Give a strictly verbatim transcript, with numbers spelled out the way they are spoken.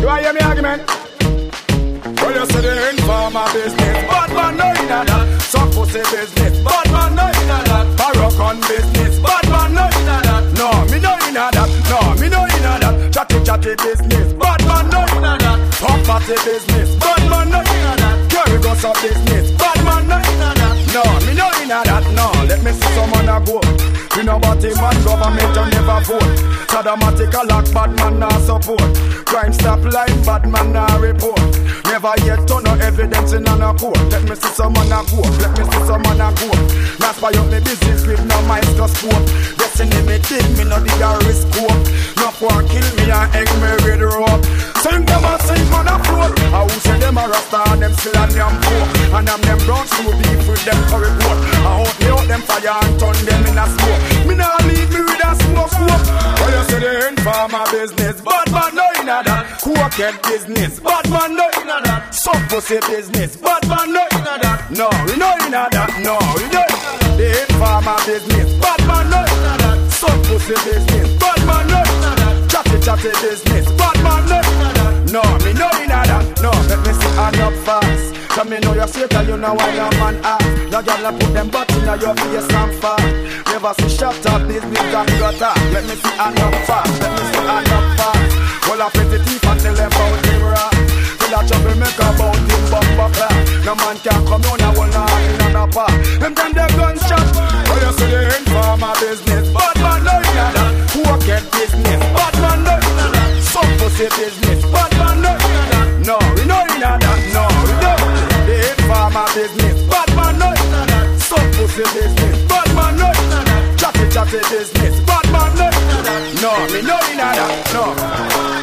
Do I hear me argument? Well, you say the informer business, bad man no inna that. Some pussy business, bad man no inna that. Paracon business, bad man no inna that. No, me no inna that. No, me no inna that. Chatty chatty business, bad man no inna that. Talk party business, bad man no inna that. Carry gossip business, bad man no inna that. No, me no inna that. No, let me see someone a go. You know what the man government you never vote. Sadomatic a lock, bad man nah support. Crime stop line, bad man nah report. Never yet turn no evidence in on a court. Let me see some man a go. Let me see some man a go. Now spy up me business with no microscope. Destiny me dig me no the risk scope. No one kill me and egg me with rope. Sing them a sing man a float. I who say them a rasta and them still and them poor. And I'm them brown school beef with them curry goat. I hope me out them fire and turn them in a smoke. Me nah leave me with a smoke smoke. Well you say the informer business, bad man no inna that. Cokehead business, bad man no inna that. Some pussy business, bad man no inna that. No, we no inna that. No, we no. The informer business, bad man no inna that. Some pussy business, bad man no inna that. Chatty chatty business, bad man no inna that. No, me no inna that. No, let me see hand up fast. Come me know you're straight and you know why your man act. Your girl put them butts in your face and fat. Never see shut up business and gutter. Let me see hand up fast. Let me see hand up fast. Well I pretty teeth and tell them about him rock. Till I trouble make about him bumper clap. No man can come on and will not in on a park. Them time they gunshot. Well you see the informer business, bad man no inna that. Cokehead business, bad man no inna that. Some pussy business, bad man no inna that. No, we no inna that. No, we no. The informer business, bad man no inna that. Some pussy business, bad man no inna that. Chatty chatty business, bad man no inna that. No, me no inna that. No.